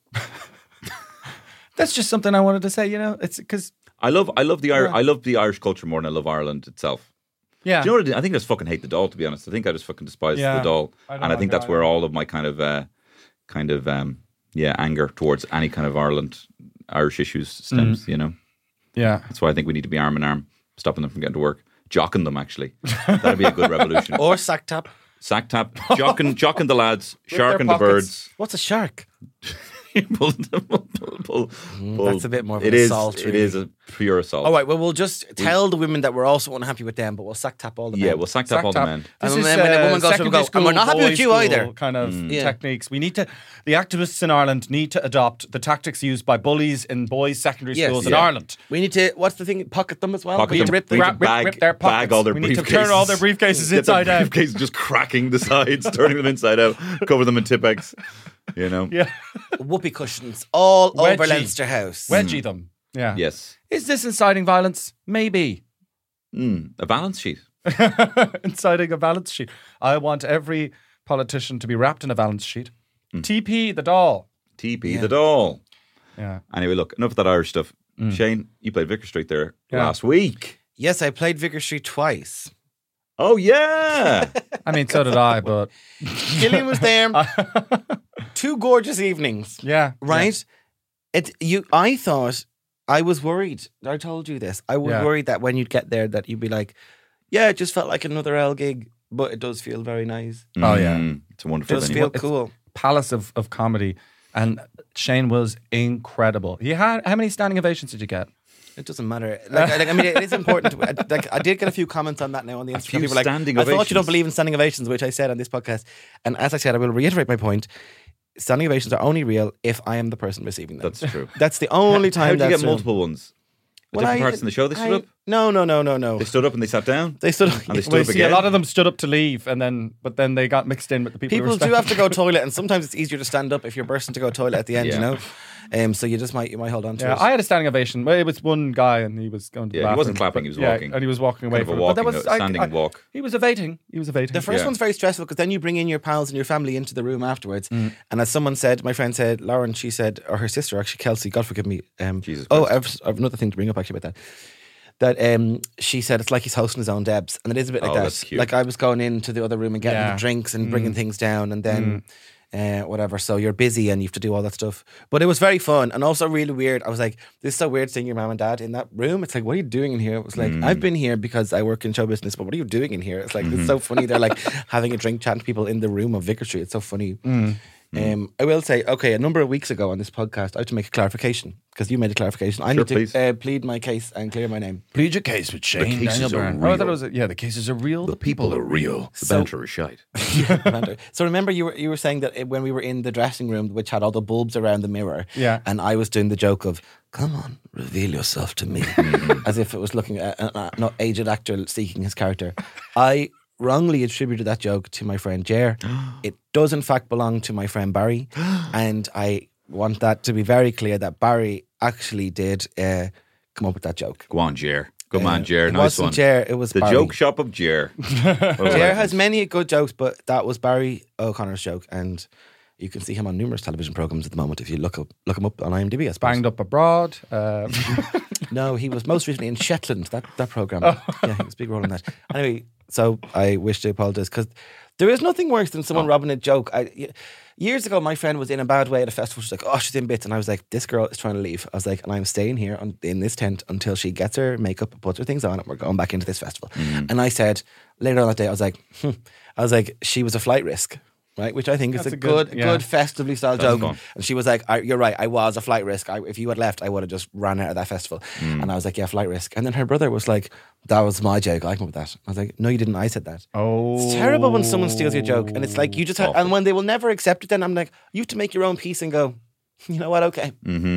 That's just something I wanted to say, you know? It's because... I love. I love the Irish. Yeah. I love the Irish culture more than I love Ireland itself. Yeah. Do you know what I, did? I think I just fucking hate the doll. To be honest, I think I just fucking despise Yeah. the doll, I don't and I like think it that's where either. all of my kind of, uh, kind of, um, yeah, anger towards any kind of Ireland, Irish issues stems. You know, Yeah. that's why I think we need to be arm in arm, stopping them from getting to work, jocking them. Actually, that'd be a good revolution. Or sack tap. Sack tap, jocking, jocking the lads, With their sharking the pockets. birds. What's a shark? pull, pull, pull, pull, pull. That's a bit more of It an is. assault, It really. is a pure assault. All right, well, we'll just tell the women that we're also unhappy with them, but we'll sack tap all the men. Yeah, we'll sack tap Sack all tap. the men. This And is then when a uh, woman goes to secondary go, "And we're not happy boys with you school either." kind of Yeah. techniques. We need to, the activists in Ireland need to adopt the tactics used by bullies in boys' secondary Yes. schools in Yeah. Ireland. We need to, what's the thing, pocket them as well? Pocket we them. need to rip We them. need to Rip- bag, rip their bag pockets. all their We briefcases. need to turn all their briefcases Get inside their out. briefcases just cracking the sides, turning them inside out, cover them in Tipex. You know. Yeah. Whoopee cushions all over Wedgie. Leinster House. Wedgie them. Yeah. Yes. Is this inciting violence? Maybe. Mm, a balance sheet. Inciting a balance sheet. I want every politician to be wrapped in a balance sheet. Hmm. T P the doll. T P Yeah. the doll. Yeah. Anyway, look, enough of that Irish stuff. Mm. Shane, you played Vicar Street there Yeah. last week. Yes, I played Vicar Street twice. Oh, yeah. I mean, so did I, but Gillian was there. Two gorgeous evenings. yeah, Right? It you I thought I was worried. I told you this. I was Yeah. worried that when you'd get there that you'd be like, yeah, it just felt like another L gig, but it does feel very nice. Oh, yeah. Mm, it's a It wonderful does venue. feel It's- cool. palace of, of comedy. And Shane was incredible. He had how many standing ovations did you get? It doesn't matter. Like, I- like, I mean, it is important. To, I- like, I did get a few comments on that now on the Instagram. few People were like, standing I thought you ovations. don't believe in standing ovations, which I said on this podcast. And as I said, I will reiterate my point. Standing ovations are only real if I am the person receiving them. That's true. That's the only time How did you that's get real. multiple ones? At Well, different I- parts in the show they stood I- up? No, no, no, no, no. They stood up and they sat down? They stood And they stood Well, up see, again? a lot of them stood up to leave, and then but then they got mixed in with the people. who People were do have to standing. go toilet, and sometimes it's easier to stand up if you're bursting to go toilet at the end, Yeah. you know. Um, so you just might you might hold on to Yeah, it. I had a standing ovation. Well, it was one guy, and he was going to the Yeah, he bathroom, wasn't clapping, but- he was yeah, walking. and he was walking away Kind of a from it. But that walking, was no, I- standing I- and walk. He was evading. He was evading. The first Yeah. one's very stressful because then you bring in your pals and your family into the room afterwards. Mm. And as someone said, my friend said, Lauren, she said, or her sister actually, Kelsey, God forgive me. Um, Jesus oh, Christ. I've, I've another thing to bring up actually about that. That um, she said it's like he's hosting his own Debs, and it is a bit like Oh, that. that's cute. Like I was going into the other room and getting Yeah. the drinks and bringing Mm. things down, and then uh, whatever. So you're busy and you have to do all that stuff. But it was very fun and also really weird. I was like, this is so weird seeing your mom and dad in that room. It's like, what are you doing in here? It was like, Mm. I've been here because I work in show business, but what are you doing in here? It's like, Mm-hmm. it's so funny. They're like having a drink, chatting to people in the room of Vicar Street. It's so funny. Mm. Um, I will say, okay, a number of weeks ago on this podcast, I had to make a clarification because you made a clarification. I Sure, need to please. uh, plead my case and clear my name. Plead your case with Shane cases Daniel are Byrne. Oh, I thought it real. was yeah. The cases are real. The, people are real. The So- banter is shite. So remember, you were you were saying that when we were in the dressing room, which had all the bulbs around the mirror, Yeah. and I was doing the joke of, "Come on, reveal yourself to me," as if it was looking at an aged actor seeking his character. I wrongly attributed that joke to my friend Jer. It does in fact belong to my friend Barry, and I want that to be very clear that Barry actually did uh, come up with that joke. Go on, Jer. Good Uh, man, Jer. it Nice wasn't one. Jer, it was the Barry. joke shop of Jer. Jer has many good jokes, but that was Barry O'Connor's joke, and you can see him on numerous television programs at the moment if you look up look him up on IMDb. I suppose. Banged up abroad. Um, No, he was most recently in Shetland. That that program. Oh. Yeah, he was a big role in that. Anyway, so I wish to apologise because there is nothing worse than someone robbing a joke. I, y- years ago, my friend was in a bad way at a festival. She's like, "Oh, she's in bits," and I was like, "This girl is trying to leave." I was like, "And I'm staying here on, in this tent until she gets her makeup, puts her things on, and we're going back into this festival." And I said later on that day, I was like, hmm. I was like, she was a flight risk. Right, which I think is That's a a good- good, yeah. good festively style That's joke. fun. And she was like, I, "You're right. I was a flight risk. I, if you had left, I would have just ran out of that festival." And I was like, "Yeah, flight risk." And then her brother was like, "That was my joke. I came up with that." I was like, "No, you didn't. I said that." oh, It's terrible when someone steals your joke, and it's like you just have, and when they will never accept it. Then I'm like, you have to make your own peace and go, you know what? Okay,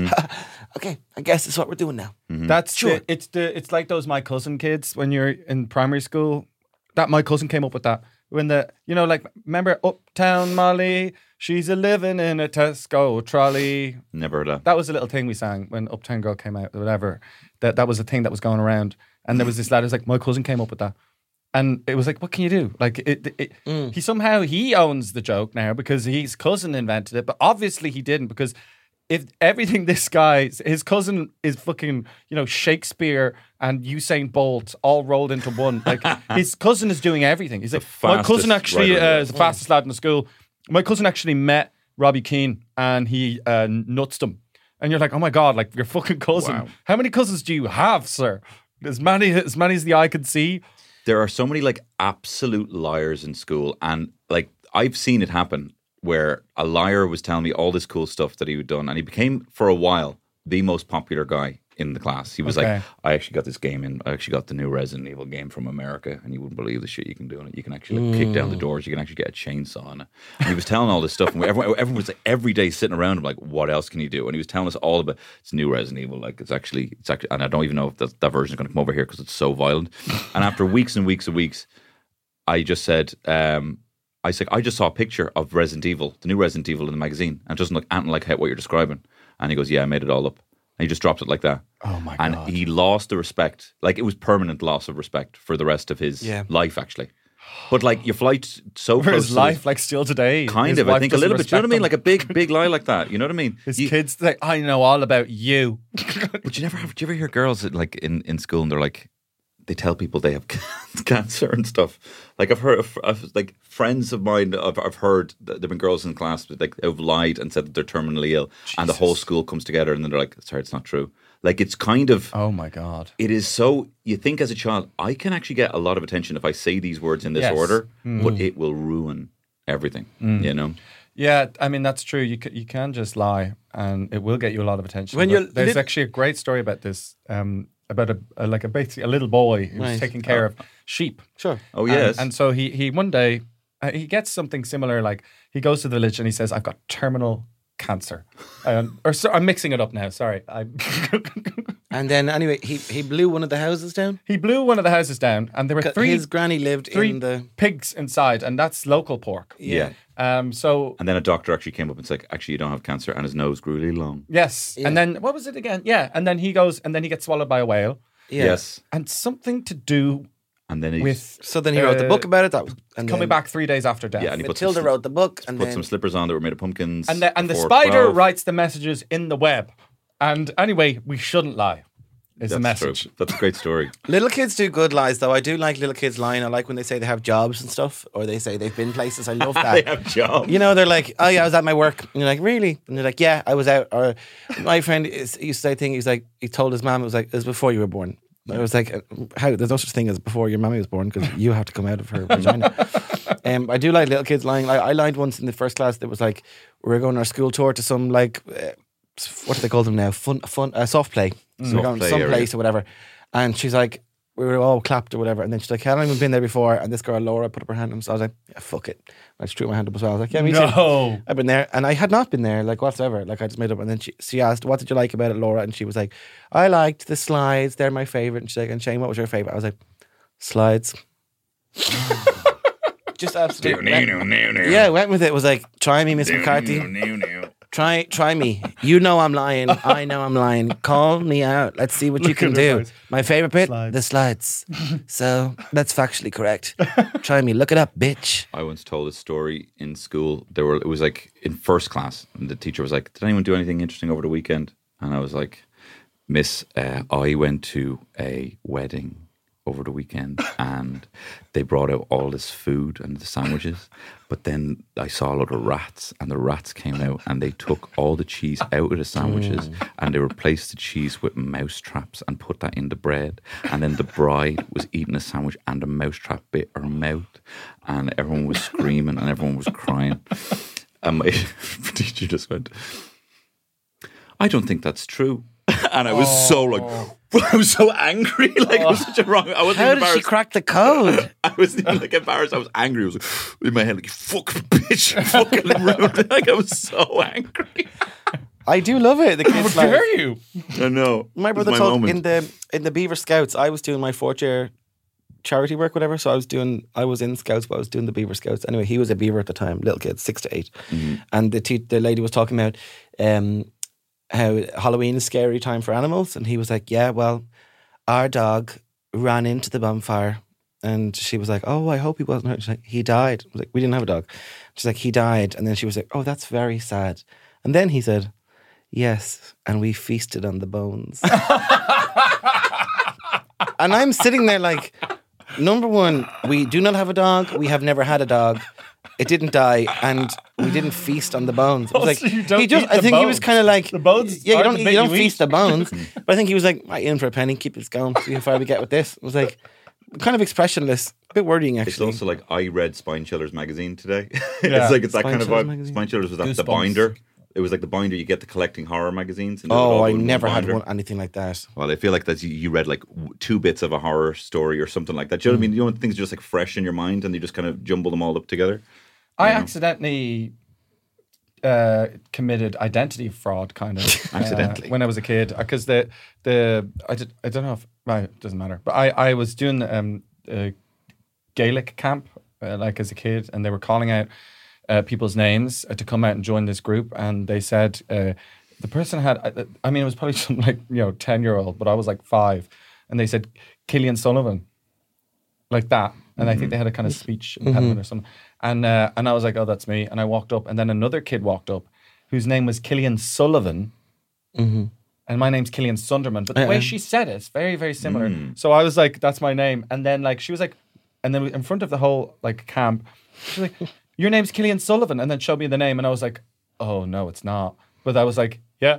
okay. I guess that's what we're doing now. That's Sure. the, it's the it's like those my cousin kids when you're in primary school. That my cousin came up with that when the you know like remember Uptown Molly, she's a living in a Tesco trolley. Never heard that. That was a little thing we sang when Uptown Girl came out or whatever. That that was a thing that was going around, and there was this lad who's like my cousin came up with that. And it was like, what can you do? Like, it, it, he somehow he owns the joke now because his cousin invented it, but obviously he didn't because if everything this guy, his cousin is fucking, you know, Shakespeare and Usain Bolt all rolled into one. Like, his cousin is doing everything. He's like, my cousin fastest actually rider in the uh, world. is the fastest lad in the school. My cousin actually met Robbie Keane and he uh, nutsed him. And you're like, oh my God, like your fucking cousin. Wow. How many cousins do you have, sir? As many as many as the eye can see. There are so many like absolute liars in school, and like I've seen it happen where a liar was telling me all this cool stuff that he had done, and he became for a while the most popular guy in the class. He was Okay. like, I actually got this game in, I actually got the new Resident Evil game from America, and you wouldn't believe the shit you can do in it. You can actually like, kick down the doors, you can actually get a chainsaw on it. And he was telling all this stuff, and we, everyone, everyone was like, every day sitting around him like, what else can you do? And he was telling us all about it's new Resident Evil, like it's actually, it's actually, and I don't even know if that, that version is going to come over here because it's so violent. And after weeks and weeks and weeks, I just said, um, I said, I just saw a picture of Resident Evil, the new Resident Evil in the magazine, and it doesn't look anything like how, what you're describing. And he goes, yeah, I made it all up. And he just dropped it like that. Oh my and God. he lost the respect. Like it was permanent loss of respect for the rest of his Yeah. life, actually. But like you fly t- so For close his to life, this- like still today. kind His of. I wife think a doesn't little bit. Do you know what I mean? respect Like a him. big, big lie like that. You know what I mean? His You- kids like, I know all about you. But you never have. Do you ever hear girls that, like in, in school and they're like, they tell people they have cancer and stuff. Like I've heard, of, of, like friends of mine, I've, I've heard that there've been girls in class that like have lied and said that they're terminally ill, and the whole school comes together and then they're like, sorry, it's not true. Like it's kind of. Oh my God. It is so. You think as a child, I can actually get a lot of attention if I say these words in this Yes. order, Mm. but it will ruin everything. Mm. You know. Yeah, I mean that's true. You can, you can just lie, and it will get you a lot of attention. When But you're there's lit- actually a great story about this, um, about a, a like a basically a little boy who was Right. taking care of sheep. Sure. Oh And- yes. And, so he he one day uh, he gets something similar. Like he goes to the village and he says, "I've got terminal cancer," um, or so, I'm mixing it up now. Sorry, I. And then anyway, he he blew one of the houses down. He blew one of the houses down, and there were three. His granny lived three in the pigs inside, and that's local pork. yeah. Um. So And then a doctor actually came up and said, actually, you don't have cancer, and his nose grew really long. yes, Yeah. and then what was it again? Yeah, and then he goes, and then he gets swallowed by a whale, yeah. Yes. and something to do And then he's, with So then he wrote the Uh, book about it. That was and coming then back three days after death. yeah, and he put some, Matilda sli- wrote the book, and put then some slippers on that were made of pumpkins. and the and the before spider twelve. writes the messages in the web. And anyway, we shouldn't lie. Is the That's message. true. That's a great story. little kids do good lies, though. I do like little kids lying. I like when they say they have jobs and stuff, or they say they've been places. I love they that. have jobs. You know, they're like, "Oh yeah, I was at my work." And you're like, "Really?" And they're like, "Yeah, I was out." Or my friend is, he used to say a thing. He's like, he told his mom it was like, "It was before you were born." I was like, "How? There's no such thing as before your mommy was born because you have to come out of her vagina." Um, I do like little kids lying. I, I lied once in the first class. That was like we were going on our school tour to some like uh, what do they call them now? Fun, fun, uh, soft play. So Soft we're going to play some area. place or whatever. And she's like, we were all clapped or whatever. And then she's like, I haven't even been there before. And this girl, Laura, put up her hand. And so I was like, yeah, fuck it. I just threw my hand up as well. I was like, yeah, me too. No. I've been there. And I had not been there, like whatsoever. Like I just made up. And then she, she asked, what did you like about it, Laura? And she was like, I liked the slides. They're my favourite. And she's like, and Shane, what was your favourite? I was like, slides. Just absolutely. went- Yeah, went with it. It was like, try me, Miss McCarthy. Try, try me. You know I'm lying. I know I'm lying. Call me out. Let's see what you Look can at her do. eyes. My favorite bit, Slides. the slides. So that's factually correct. Try me. Look it up, bitch. I once told a story in school. There were it was like in first class, and the teacher was like, "Did anyone do anything interesting over the weekend?" And I was like, "Miss, uh, I went to a wedding over the weekend, and they brought out all this food and the sandwiches, but then I saw a lot of rats, and the rats came out, and they took all the cheese out of the sandwiches, and they replaced the cheese with mouse traps and put that in the bread, and then the bride was eating a sandwich, and the mouse trap bit her mouth, and everyone was screaming, and everyone was crying, and my teacher just went, I don't think that's true." And I was so like, I was so angry. Like it was such a wrong. I wasn't How even did she embarrassed. crack the code? I wasn't even like embarrassed. I was angry. I was like in my head, like, "Fuck, bitch, you fucking ruined it." Like I was so angry. I do love it. The kids How like, dare you? I know. my It was brother my told moment. in the in the Beaver Scouts. I was doing my fourth year charity work, whatever. So I was doing. I was in Scouts, but I was doing the Beaver Scouts. Anyway, he was a Beaver at the time, little kid, six to eight, Mm-hmm. and the te- the lady was talking about um, how Halloween is scary time for animals, and he was like, "Yeah, well, our dog ran into the bonfire." And she was like, "Oh, I hope he wasn't hurt." She's like, "He died." I was like, "We didn't have a dog." She's like, "He died." And then she was like, "Oh, that's very sad." And then he said, "Yes, and we feasted on the bones." And I'm sitting there like, number one, we do not have a dog. We have never had a dog. It didn't die, and we didn't feast on the bones. It was Oh, like so you don't he just. eat I the think he was bones. kind of like The bones Yeah, you aren't don't. the You bit don't you feast eat. the bones. But I think he was like, "Right, in for a penny, keep this going, see how far we get with this." It was like kind of expressionless, a bit worrying It's actually. also like I read Spine Chillers magazine today. Yeah. It's like it's that Spine kind of Chillers vibe. magazine? Spine Chillers was that the Goosebumps. binder. It was like the binder you get to collecting horror magazines. And it would all Oh, go I in one never had binder. one anything like that. Well, I feel like that you, you read like w- two bits of a horror story or something like that. Do you know what I mean? You know, things are just like fresh in your mind, and you just kind of jumble them all up together. I Yeah. accidentally uh, committed identity fraud, kind of uh, Accidentally. when I was a kid, because the the I did I don't know if well, it doesn't matter, but I I was doing um a Gaelic camp uh, like as a kid, and they were calling out uh, people's names uh, to come out and join this group, and they said uh, the person had I, I mean it was probably some like you know ten year old, but I was like five, and they said Killian Sullivan. like that. And I think they had a kind of speech impediment or something. And uh, and I was like, oh, that's me. And I walked up, and then another kid walked up, whose name was Killian Sullivan. Mm-hmm. And my name's Killian Sunderman. But the Uh-uh. way she said it, it's very, very similar. So I was like, that's my name. And then like she was like, and then in front of the whole like camp, she was like, your name's Killian Sullivan. And then showed me the name. And I was like, oh, no, it's not. But I was like, yeah.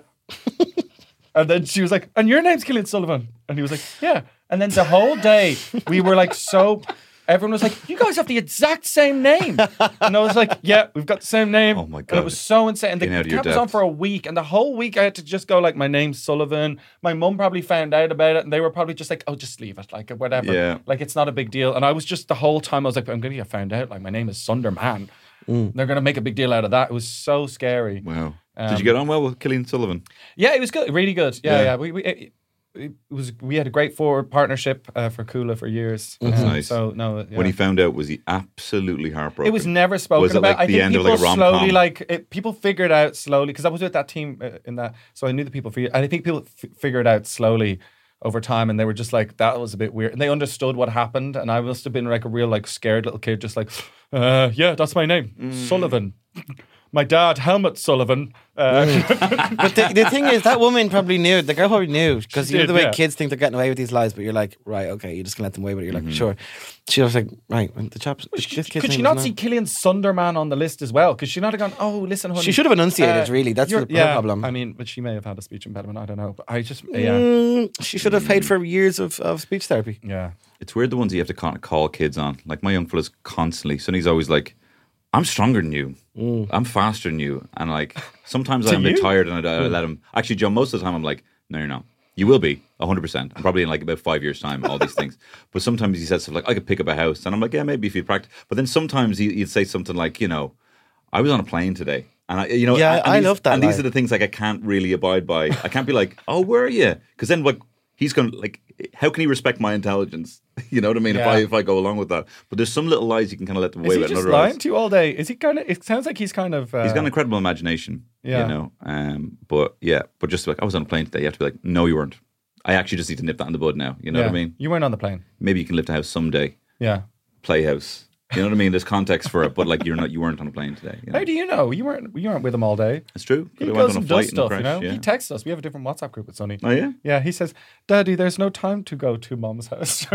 And then she was like, and your name's Killian Sullivan. And he was like, yeah. And then the whole day we were like so... Everyone was like, you guys have the exact same name. And I was like, yeah, we've got the same name. Oh my God. And it was so insane. And the Getting out of your camp was on depth. for a week. And the whole week I had to just go like, my name's Sullivan. My mum probably found out about it. And they were probably just like, oh, just leave it. Like, whatever. Yeah. Like, it's not a big deal. And I was just, the whole time I was like, I'm going to get found out. Like, my name is Sunderman. Mm. They're going to make a big deal out of that. It was so scary. Wow. Um, Did you get on well with Killian Sullivan? Yeah, it was good. Really good. Yeah, Yeah. yeah. We, we, it, it was, we had a great forward partnership uh, for Kula for years. That's Um, nice. So, no. Yeah. When he found out, was he absolutely heartbroken? It was never spoken Was it about. like I the think end people of like a rom slowly, com? like it, people figured out slowly because I was with that team uh, in that, so I knew the people. Figured, and I think people f- figured out slowly over time, and they were just like, that was a bit weird, and they understood what happened. And I must have been like a real like scared little kid, just like, uh, yeah, that's my name, Mm. Sullivan. My dad, Helmut Sullivan. Uh, But the, the thing is, that woman probably knew. The girl probably knew because She you know did, the way yeah. kids think they're getting away with these lies. But you're like, right, okay, you're just gonna let them away with it. You're Mm-hmm. like, sure. She was like, right, and the chap's. This kid's could she name not is see Killian Sunderman on the list as well? Could she not have gone, oh, listen, honey. She should have enunciated, really. That's you're- the- her yeah, problem. I mean, but she may have had a speech impediment. I don't know. But I just, yeah. Mm, she should have paid for years of, of speech therapy. Yeah. It's weird the ones you have to kind of call kids on. Like my young fella's constantly, so he's always like, I'm stronger than you. Mm. I'm faster than you. And like, sometimes To I'm a bit you? tired and I, I let him. Actually, Joe, most of the time I'm like, no, you're not. You will be, one hundred percent. I'm probably in like about five years' time, all these things. But sometimes he says stuff like, I could pick up a house. And I'm like, yeah, maybe if you practice. But then sometimes he, he'd say something like, you know, I was on a plane today. And I, you know, Yeah, and I these- love that And these line. are the things like I can't really abide by. I can't be like, oh, where are you? Because then like, he's going to like, how can he respect my intelligence? You know what I mean? If Yeah. I if I go along with that. But there's some little lies you can kind of let them away Is he with. and just other lies- lying to you all day? Is he kind of, it sounds like he's kind of... Uh, He's got an incredible imagination, Yeah. you know. Um, but yeah, but just like I was on a plane today, you have to be like, no, you weren't. I actually just need to nip that in the bud now. You know yeah. what I mean? You weren't on the plane. Maybe you can lift a house someday, Yeah. playhouse. You know what I mean? There's context for it, but like you're not, you weren't on a plane today. You know? How do you know? You weren't You weren't with him all day. It's true. He Could have went goes on a and flight does and a stuff, crash, you know? yeah. He texts us. We have a different WhatsApp group with Sonny. Oh yeah. Yeah, he says, Daddy, there's no time to go to Mom's house.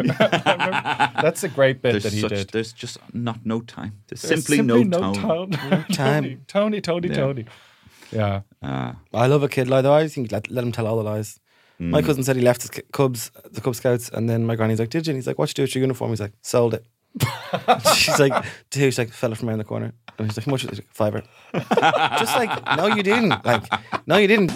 That's a great bit There's that he such, did. there's just not no time. There's, There's simply, no, tone. time. Tony, Tony, Tony, Yeah. Tony. Yeah. Ah, I love a kid lie, though. I think let, let him tell all the lies. Mm. My cousin said he left his ki- Cubs, the Cub Scouts, and then my granny's like, did you? And he's like, what'd you do with your uniform? He's like, sold it. She's like, dude, she's like, fella from around the corner. And he's like, how much? He's like, fiver. Just like, no, you didn't. Like, no, you didn't.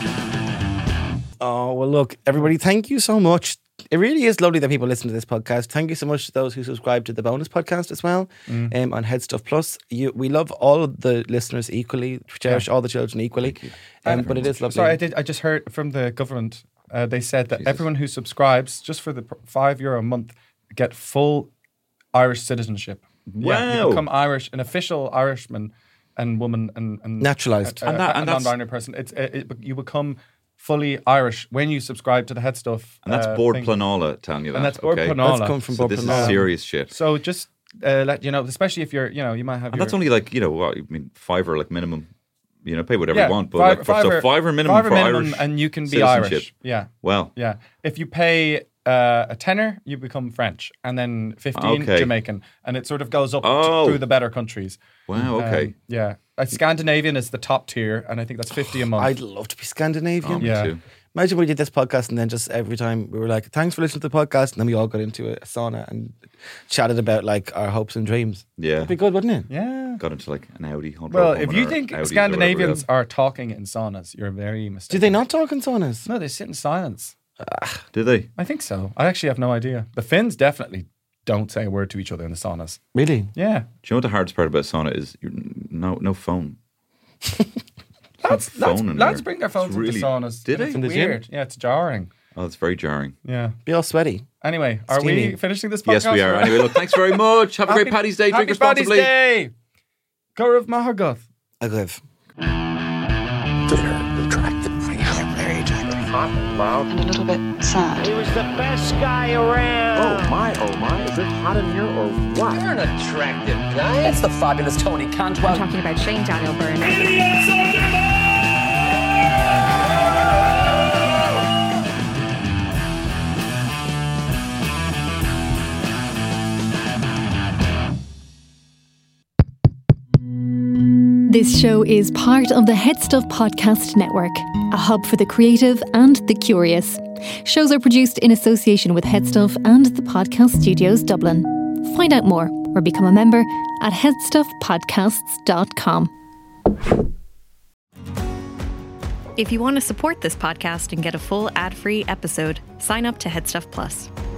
Oh, well, look, everybody, thank you so much. It really is lovely that people listen to this podcast. Thank you so much to those who subscribe to the bonus podcast as well Mm. um, on Head Stuff Plus. You, we love all of the listeners equally, cherish all the children equally. Um, but it is lovely. Sorry, I did. I just heard from the government. Uh, they said that everyone who subscribes just for the pr- five euro a month get full Irish citizenship. Yeah, you Wow. become Irish, an official Irishman and woman and, and Naturalised. a, And that- a, and a that's- non-binary person. It's it, it, you become fully Irish when you subscribe to the Head Stuff. and that's uh, Board thing. Planola telling you that. And that's Board okay? Planola. That's come from So Board this Planola. is serious shit. So just uh, let you know, especially if you're, you know, you might have. And your, that's only like, you know, what, I mean, fiver like minimum. You know, pay whatever yeah, you want. But five- like, for, fiver, so fiver minimum fiver for minimum Irish and you can be citizenship. Irish. Yeah. Well, Yeah. If you pay uh, a tenner, you become French, and then fifteen Okay. Jamaican, and it sort of goes up Oh. t- through the better countries. wow, okay. Um, yeah. Uh, Scandinavian is the top tier, and I think that's fifty a month. I'd love to be Scandinavian. Oh, me yeah. too. Imagine we did this podcast and then just every time we were like, thanks for listening to the podcast. And then we all got into a sauna and chatted about like our hopes and dreams. Yeah. It'd be good, wouldn't it? Yeah. Got into like an Audi. Honda Well, home if and you our think Audis or whatever Scandinavians else. are talking in saunas, you're very mistaken. Do they not talk in saunas? No, they sit in silence. Do they? I think so. I actually have no idea. The Finns definitely don't say a word to each other in the saunas. Really? Yeah. Do you know what the hardest part about sauna is? You're, no, no phone. Lads, phone lads, in lads there. bring their phones It's really- into saunas. Did and they? It's In the gym? weird. Yeah, it's jarring. Oh, it's very jarring. Yeah. Be all sweaty. Anyway, are we Steamy. finishing this podcast? Yes, we are. Anyway, look, thanks very much. Have a great Paddy's Day. Drink Happy Paddy's responsibly. Day. Gaurav Mahagath. I live. Hot and loud. And a little bit sad. He was the best guy around. Oh my, oh my. is it hot in here or what? You're an attractive guy. It's the fabulous Tony Cantwell. I'm talking about Shane Daniel Byrne. This show is part of the Head Stuff Podcast Network, a hub for the creative and the curious. Shows are produced in association with Head Stuff and the Podcast Studios Dublin. Find out more or become a member at head stuff podcasts dot com. If you want to support this podcast and get a full ad-free episode, sign up to Headstuff Plus.